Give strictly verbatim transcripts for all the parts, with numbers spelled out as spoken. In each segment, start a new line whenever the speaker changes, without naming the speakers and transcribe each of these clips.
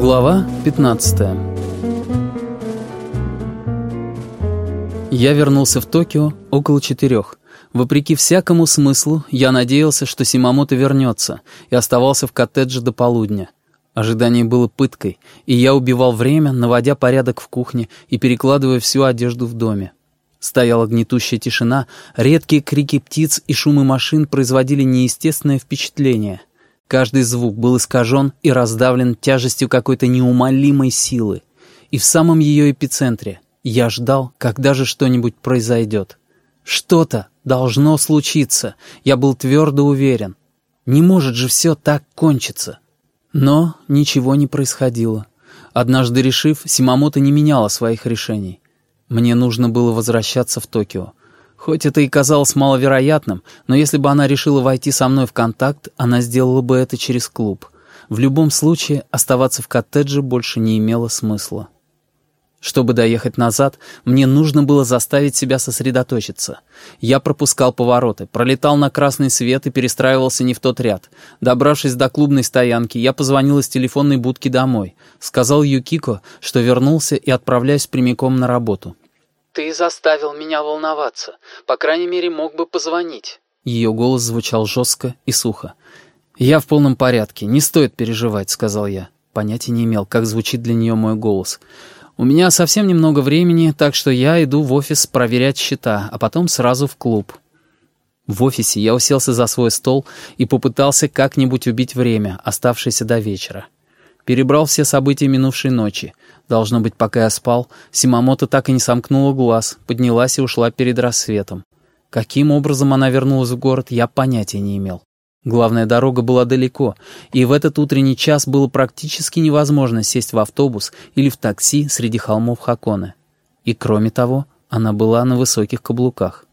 Глава пятнадцатая. Я вернулся в Токио около четырех. Вопреки всякому смыслу, я надеялся, что Симамото вернется, и оставался в коттедже до полудня. Ожидание было пыткой, и я убивал время, наводя порядок в кухне и перекладывая всю одежду в доме. Стояла гнетущая тишина, редкие крики птиц и шумы машин производили неестественное впечатление. Каждый звук был искажен и раздавлен тяжестью какой-то неумолимой силы. И в самом ее эпицентре я ждал, когда же что-нибудь произойдет. Что-то должно случиться, я был твердо уверен. Не может же все так кончиться. Но ничего не происходило. Однажды решив, Симамото не меняла своих решений. Мне нужно было возвращаться в Токио. Хоть это и казалось маловероятным, но если бы она решила войти со мной в контакт, она сделала бы это через клуб. В любом случае, оставаться в коттедже больше не имело смысла. Чтобы доехать назад, мне нужно было заставить себя сосредоточиться. Я пропускал повороты, пролетал на красный свет и перестраивался не в тот ряд. Добравшись до клубной стоянки, я позвонил из телефонной будки домой. Сказал Юкико, что вернулся и отправляюсь прямиком на работу. «Ты заставил меня волноваться. По крайней мере, мог бы позвонить». Ее голос звучал жестко и сухо. «Я в полном порядке, не стоит переживать», — сказал я. Понятия не имел, как звучит для нее мой голос. «У меня совсем немного времени, так что я иду в офис проверять счета, а потом сразу в клуб». В офисе я уселся за свой стол и попытался как-нибудь убить время, оставшееся до вечера. Перебрал все события минувшей ночи. Должно быть, пока я спал, Симамото так и не сомкнула глаз, поднялась и ушла перед рассветом. Каким образом она вернулась в город, я понятия не имел. Главная дорога была далеко, и в этот утренний час было практически невозможно сесть в автобус или в такси среди холмов Хаконе. И кроме того, она была на высоких каблуках.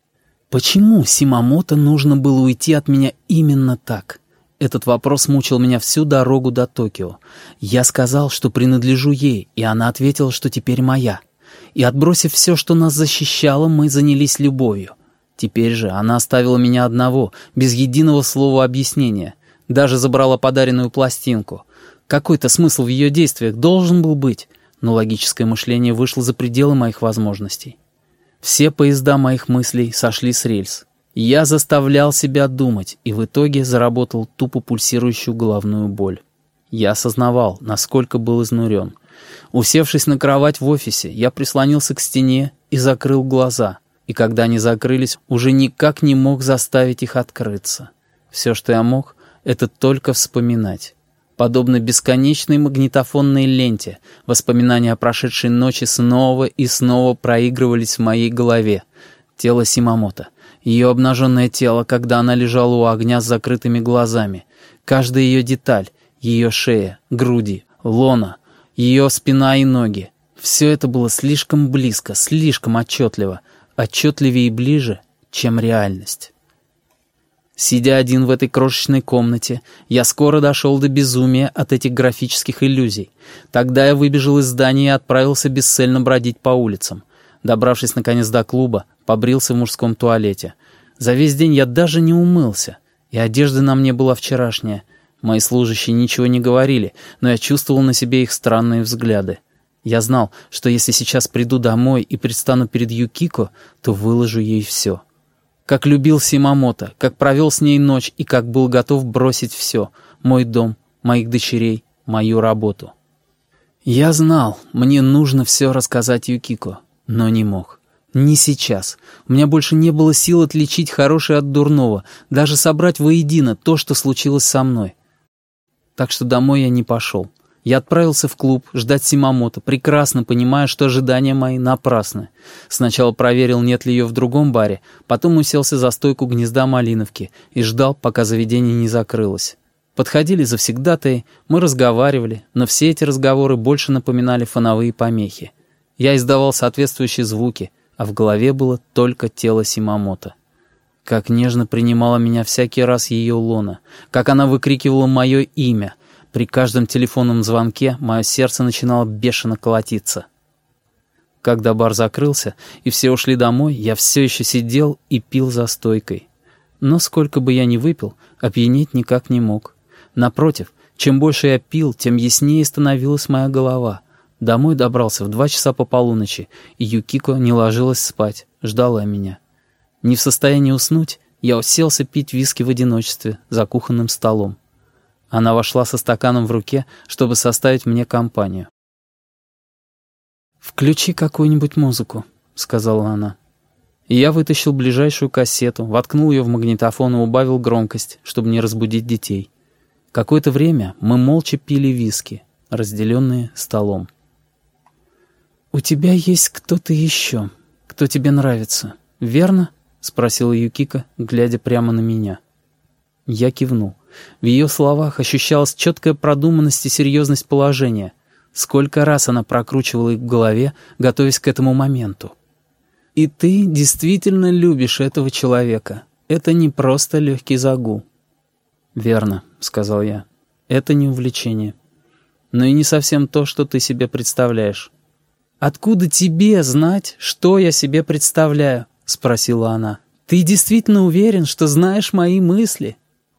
Почему Симамото нужно было уйти от меня именно так? Этот вопрос мучил меня всю дорогу до Токио. Я сказал, что принадлежу ей, и она ответила, что теперь моя. И отбросив все, что нас защищало, мы занялись любовью. Теперь же она оставила меня одного, без единого слова объяснения. Даже забрала подаренную пластинку. Какой-то смысл в ее действиях должен был быть, но логическое мышление вышло за пределы моих возможностей. Все поезда моих мыслей сошли с рельс. Я заставлял себя думать, и в итоге заработал тупо пульсирующую головную боль. Я осознавал, насколько был изнурен. Усевшись на кровать в офисе, я прислонился к стене и закрыл глаза, и когда они закрылись, уже никак не мог заставить их открыться. Все, что я мог, это только вспоминать. Подобно бесконечной магнитофонной ленте, воспоминания о прошедшей ночи снова и снова проигрывались в моей голове. Тело Симамото. Ее обнаженное тело, когда она лежала у огня с закрытыми глазами. Каждая ее деталь, ее шея, груди, лона, ее спина и ноги. Все это было слишком близко, слишком отчетливо. Отчетливее и ближе, чем реальность. Сидя один в этой крошечной комнате, я скоро дошел до безумия от этих графических иллюзий. Тогда я выбежал из здания и отправился бесцельно бродить по улицам. Добравшись наконец до клуба, побрился в мужском туалете. За весь день я даже не умылся, и одежда на мне была вчерашняя. Мои служащие ничего не говорили, но я чувствовал на себе их странные взгляды. Я знал, что если сейчас приду домой и предстану перед Юкико, то выложу ей все. Как любил Симамото, как провел с ней ночь и как был готов бросить все — мой дом, моих дочерей, мою работу. Я знал, мне нужно все рассказать Юкико. Но не мог. Не сейчас. У меня больше не было сил отличить хорошее от дурного, даже собрать воедино то, что случилось со мной. Так что домой я не пошел. Я отправился в клуб ждать Симамото, прекрасно понимая, что ожидания мои напрасны. Сначала проверил, нет ли ее в другом баре, потом уселся за стойку гнезда Малиновки и ждал, пока заведение не закрылось. Подходили завсегдатаи, мы разговаривали, но все эти разговоры больше напоминали фоновые помехи. Я издавал соответствующие звуки, а в голове было только тело Симамото. Как нежно принимала меня всякий раз ее лона, как она выкрикивала мое имя. При каждом телефонном звонке мое сердце начинало бешено колотиться. Когда бар закрылся и все ушли домой, я все еще сидел и пил за стойкой. Но сколько бы я ни выпил, опьянеть никак не мог. Напротив, Чем больше я пил, тем яснее становилась моя голова. Домой добрался в два часа по полуночи, и Юкико не ложилась спать, ждала меня. Не в состоянии уснуть, я уселся пить виски в одиночестве за кухонным столом. Она вошла со стаканом в руке, чтобы составить мне компанию. «Включи какую-нибудь музыку», — сказала она. И я вытащил ближайшую кассету, воткнул ее в магнитофон и убавил громкость, чтобы не разбудить детей. Какое-то время мы молча пили виски, разделенные столом. «У тебя есть кто-то еще, кто тебе нравится, верно?» — спросила Юкико, глядя прямо на меня. Я кивнул. В ее словах ощущалась четкая продуманность и серьезность положения. Сколько раз она прокручивала их в голове, готовясь к этому моменту. «И ты действительно любишь этого человека. Это не просто легкий загул». «Верно», — сказал я. «Это не увлечение. Но и не совсем то, что ты себе представляешь». «Откуда тебе знать, что я себе представляю?» — спросила она. «Ты действительно уверен, что знаешь мои мысли?»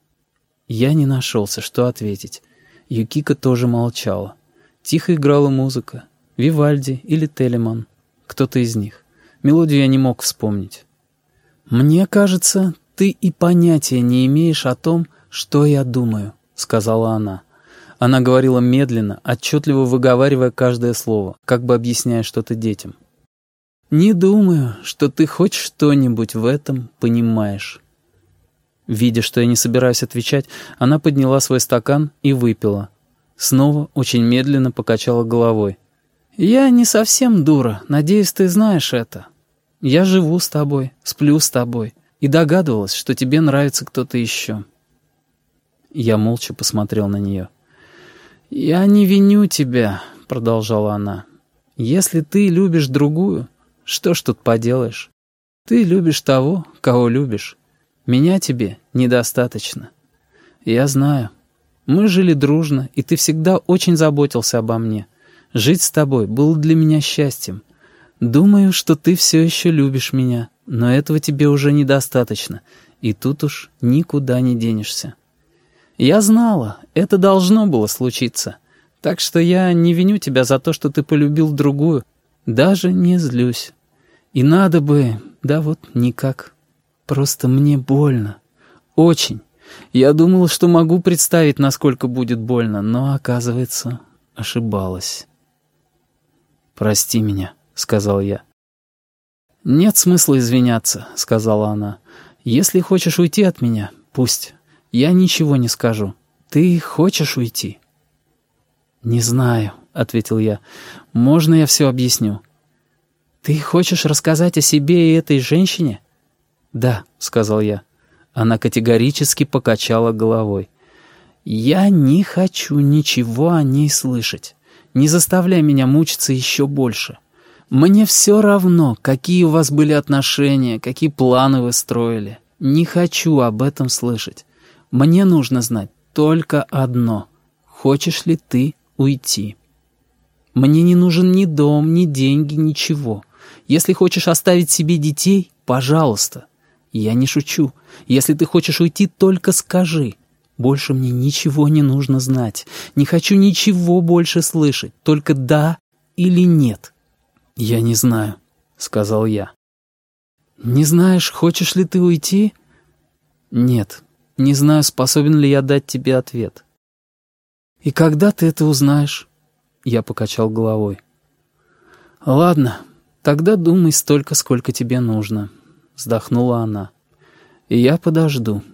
Я не нашелся, что ответить. Юкико тоже молчала. Тихо играла музыка. Вивальди или Телеман. Кто-то из них. Мелодию я не мог вспомнить. «Мне кажется, ты и понятия не имеешь о том, что я думаю», — сказала она. Она говорила медленно, отчетливо выговаривая каждое слово, как бы объясняя что-то детям. «Не думаю, что ты хоть что-нибудь в этом понимаешь». Видя, что я не собираюсь отвечать, она подняла свой стакан и выпила. Снова очень медленно покачала головой. «Я не совсем дура, надеюсь, ты знаешь это. Я живу с тобой, сплю с тобой, и догадывалась, что тебе нравится кто-то еще». Я молча посмотрел на нее. «Я не виню тебя», — продолжала она. «Если ты любишь другую, что ж тут поделаешь? Ты любишь того, кого любишь. Меня тебе недостаточно. Я знаю. Мы жили дружно, и ты всегда очень заботился обо мне. Жить с тобой было для меня счастьем. Думаю, что ты все еще любишь меня, но этого тебе уже недостаточно, и тут уж никуда не денешься. Я знала, это должно было случиться, так что я не виню тебя за то, что ты полюбил другую, даже не злюсь. И надо бы, да вот никак. Просто мне больно. Очень. Я думала, что могу представить, насколько будет больно, но, оказывается, ошибалась. «Прости меня», — сказал я. «Нет смысла извиняться», — сказала она. «Если хочешь уйти от меня, пусть. Я ничего не скажу. Ты хочешь уйти?» «Не знаю», — ответил я. «Можно я все объясню?» «Ты хочешь рассказать о себе и этой женщине?» «Да», — сказал я. Она категорически покачала головой. «Я не хочу ничего о ней слышать. Не заставляй меня мучиться еще больше. Мне все равно, какие у вас были отношения, какие планы вы строили. Не хочу об этом слышать. Мне нужно знать только одно. Хочешь ли ты уйти? Мне не нужен ни дом, ни деньги, ничего. Если хочешь оставить себе детей, пожалуйста. Я не шучу. Если ты хочешь уйти, только скажи. Больше мне ничего не нужно знать. Не хочу ничего больше слышать. Только да или нет». «Я не знаю», — сказал я. «Не знаешь, хочешь ли ты уйти?» «Нет, не знаю, способен ли я дать тебе ответ». «И когда ты это узнаешь?» Я покачал головой. «Ладно, тогда думай столько, сколько тебе нужно», — вздохнула она. «И я подожду».